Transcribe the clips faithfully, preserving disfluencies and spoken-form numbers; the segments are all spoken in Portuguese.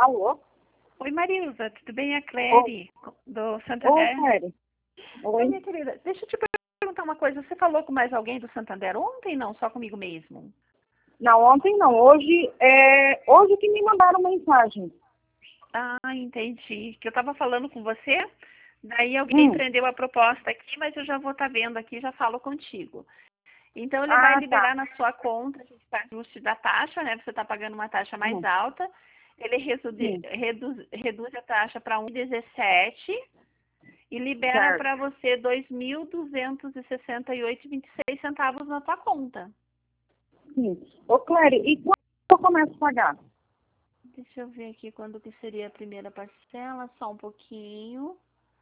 Alô? Oi, Marilza, tudo bem? É a Oi, Clery, do Oi, Santander. Cléry. Oi, Oi. minha querida, deixa eu te perguntar uma coisa. Você falou com mais alguém do Santander ontem, não? Só comigo mesmo? Não, ontem não. Hoje é hoje que me mandaram mensagem. Ah, entendi. Que eu estava falando com você, daí alguém Hum. prendeu a proposta aqui, mas eu já vou estar vendo aqui e já falo contigo. Então, ele vai Ah, tá. liberar na sua conta, a gente faz o ajuste da taxa, né? Você está pagando uma taxa mais Hum. alta. Ele reduzi- Sim, reduz, reduz a taxa para um vírgula dezessete e libera certo. para você dois mil duzentos e sessenta e oito e vinte e seis centavos na sua conta. Sim. Ô, Cléry, e quando eu começo a pagar? Deixa eu ver aqui quando que seria a primeira parcela, só um pouquinho.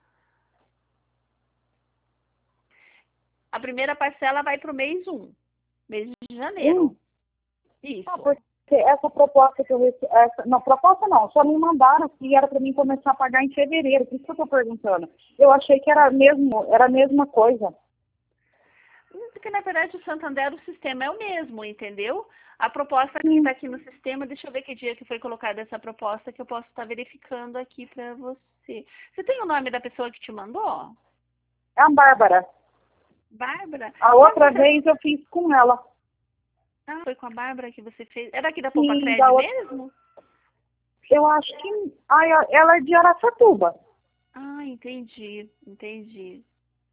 A primeira parcela vai para o mês um, mês de Um? janeiro. Ah, Isso. porque essa proposta que eu recebi... Essa, não, proposta não. Só me mandaram que era para mim começar a pagar em fevereiro. Por isso que eu estou perguntando. Eu achei que era, mesmo, era a mesma coisa. Porque, na verdade, o Santander, o sistema é o mesmo, entendeu? A proposta que Sim. está aqui no sistema, deixa eu ver que dia que foi colocada essa proposta, que eu posso estar verificando aqui para você. Você tem o nome da pessoa que te mandou? É a Bárbara. Bárbara? A Quando outra você... vez eu fiz com ela. Ah, foi com a Bárbara que você fez. É daqui da Poupa Sim, da Cred outra... mesmo? Eu acho que... Ai, ela é de Araçatuba. Ah, entendi, entendi.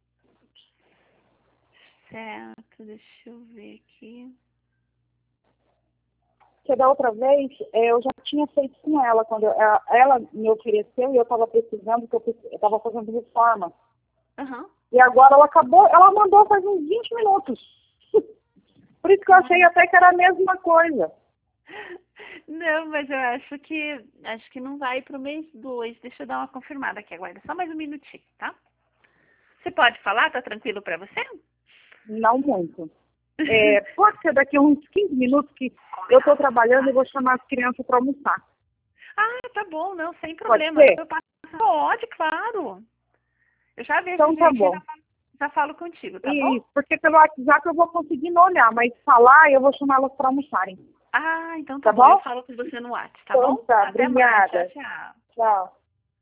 Certo, deixa eu ver aqui. Porque da outra vez eh, eu já tinha feito com ela, quando eu- ela ela me ofereceu e eu estava precisando, que eu estava fazendo reforma. Aham. E agora ela acabou, ela mandou faz uns vinte minutos. Por isso que eu achei Ah. até que era a mesma coisa. Não, mas eu acho que acho que não vai para o mês dois. Deixa eu dar uma confirmada aqui agora. Só mais um minutinho, tá? Você pode falar? Tá tranquilo para você? Não muito. É, pode ser daqui a uns quinze minutos que eu estou trabalhando e vou chamar as crianças para almoçar. Ah, tá bom, não, sem Pode problema. ser? Eu passo. Pode, claro. Eu já vejo Então tá direitinho e bom. já falo, já falo contigo, tá bom? E porque pelo WhatsApp eu vou conseguindo olhar, mas falar eu vou chamar elas para almoçarem. Ah, então tá Tá bom. Eu bom? falo com você no WhatsApp, tá Então bom? tá, Até mais. Tchau, obrigada. tchau. Tchau.